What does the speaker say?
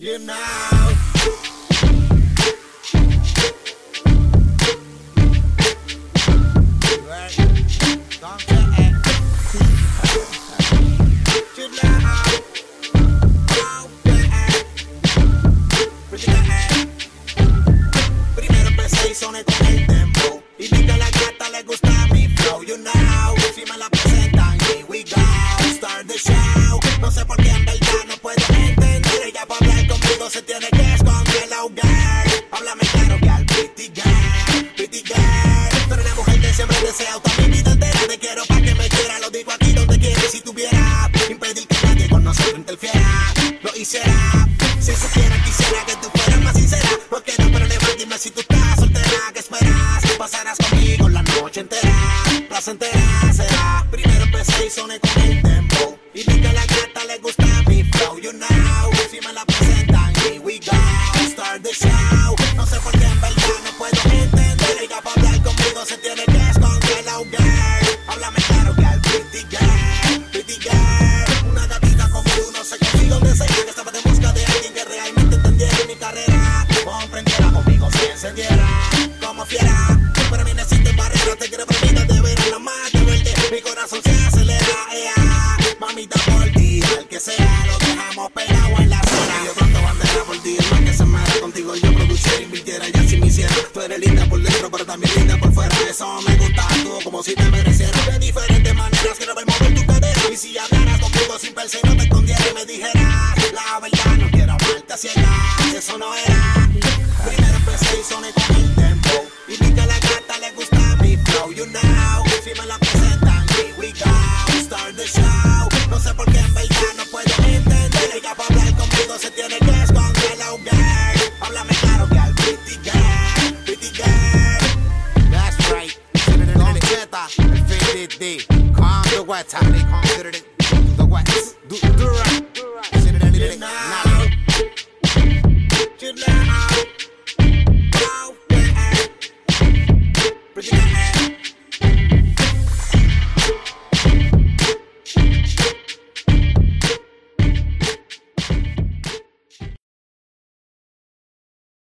You know. Primero empecé y soné con el tempo y vi que a la gata le gusta mi flow. You know, si me la presentan, here we go, start the show. No sé por qué en verdad no puedo entender. Ella para hablar conmigo se tiene que esconder. Oh girl, háblame claro, girl, pretty girl, pretty girl. Tú eres la mujer que siempre he deseado toda mi vida entera. Te quiero pa' que me quiera, lo digo aquí donde quieres. Si tuviera impedir que nadie con nosotros interfiera, lo hiciera. Si supiera, quisiera que tú fueras más sincera. No quiero problemas, dime si tú estás soltera. ¿Qué esperas? Pasarás conmigo la noche entera, placentera será. Primero empecé y soné con el tempo y vi que a la gata le gusta mi flow. You know, si me la presentan, here we go, start the show. No sé por qué en verdad no puedo entender. Ella para hablar conmigo se tiene que esconder. Oh girl, háblame claro, girl, pretty girl, pretty girl. Una gatita como tú no se consigue donde sea. Que estaba de busca de alguien que realmente entendiera mi carrera, comprendiera conmigo, se encendiera como fiera. Para mí no existen barreras, te quiero prohibir de ver a la más de verte. Mi corazón se acelera, mamita por ti, al que sea, lo dejamos pegado en la acera. Yo planto bandera por ti, el más que se muera contigo yo produciera, invirtiera y así me hiciera. Tú eres linda por dentro, pero también linda por fuera. Eso me gusta, tú como si te mereciera. De diferentes maneras quiero ver mover tu cadera. Y si hablaras conmigo sin verse no te escondieras y me dijeras la verdad, no quiero amarte a ciegas, eso no era. Primero empecé y soné con el tempo y vi que a la gata le gusta mi flow. You know, si me la presentan, here we go, start the show. No sé por qué en verdad no puedo entender. Ella para hablar conmigo se tiene que esconder. Oh girl, háblame claro, girl, pretty girl, pretty girl. That's right. Con Zeta, el FDD, con the West, the West, do right.